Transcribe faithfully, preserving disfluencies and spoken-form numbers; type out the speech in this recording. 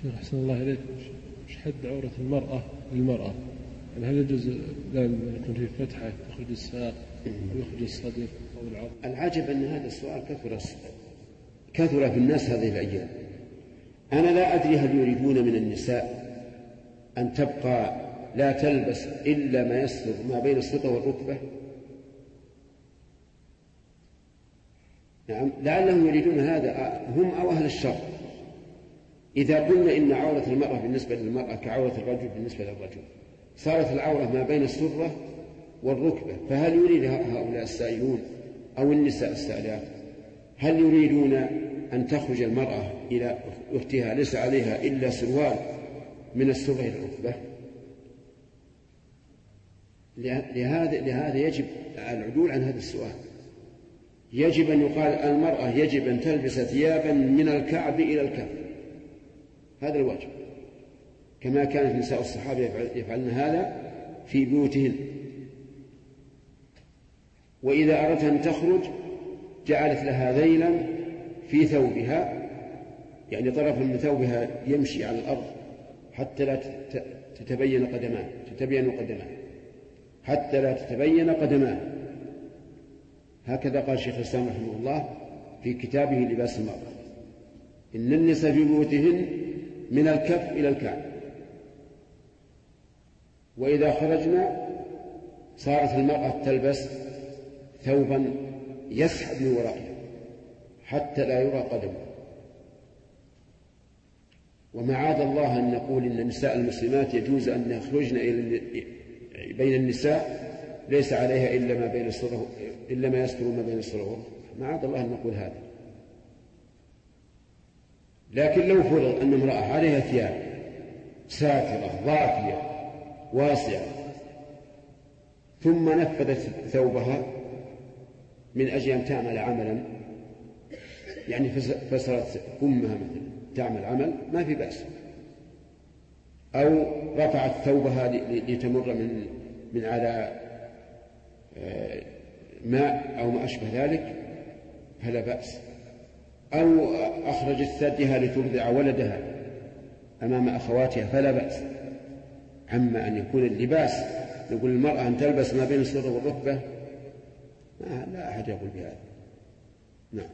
شيخ أحسن الله إليك، وش حد عورة المرأة للمرأة؟ يعني هل يجوز لأن يكون فيه فتحة تخرج الساق أو يخرج الصدر أو العظم؟ العجب أن هذا السؤال كثر كثر في الناس هذه الأيام. أنا لا أدري هل يريدون من النساء أن تبقى لا تلبس إلا ما يستر ما بين السرة والركبة؟ نعم، لعلهم يريدون هذا هم أو أهل الشر. إذا قلنا إن عورة المرأة بالنسبة للمرأة كعورة الرجل بالنسبة للرجل، صارت العورة ما بين السرة والركبة، فهل يريد هؤلاء السائلون أو النساء السائلات هل يريدون أن تخرج المرأة إلى أختها ليس عليها إلا سروال من السرة إلى الركبة؟ لهذا لهذا يجب العدول عن هذا السؤال. يجب أن يقال المرأة يجب أن تلبس ثيابا من الكعب إلى الكعب، هذا الواجب، كما كانت نساء الصحابة يفعلن هذا في بيوتهن. وإذا أردت أن تخرج جعلت لها ذيلا في ثوبها، يعني طرف من ثوبها يمشي على الأرض حتى لا تتبين قدمان تتبين قدمان حتى لا تتبين قدمان هكذا قال شيخ الإسلام رحمه الله في كتابه لباس المرأة، إن النساء في بيوتهن من الكف إلى الكعب، وإذا خرجنا صارت المرأة تلبس ثوبا يسحب من ورائها حتى لا يرى قدمه. ومعاذ الله أن نقول إن النساء المسلمات يجوز أن يخرجن بين النساء ليس عليها إلا ما بين السرة إلا ما يستر ما بين السرة والركبة، معاذ الله أن نقول هذا. لكن لو فرض أن امرأة عليها ثياب ساترة ضافية واسعة ثم نفذت ثوبها من أجل أن تعمل عملا، يعني فسرت أمها مثلا تعمل عمل، ما في بأس، أو رفعت ثوبها لتمر من من على ماء أو ما أشبه ذلك فلا بأس، أو أخرجت ثديها لترضع ولدها أمام أخواتها فلا بأس. أما أن يكون اللباس نقول المرأة أن تلبس ما بين السرة والركبة لا أحد يقول بهذا.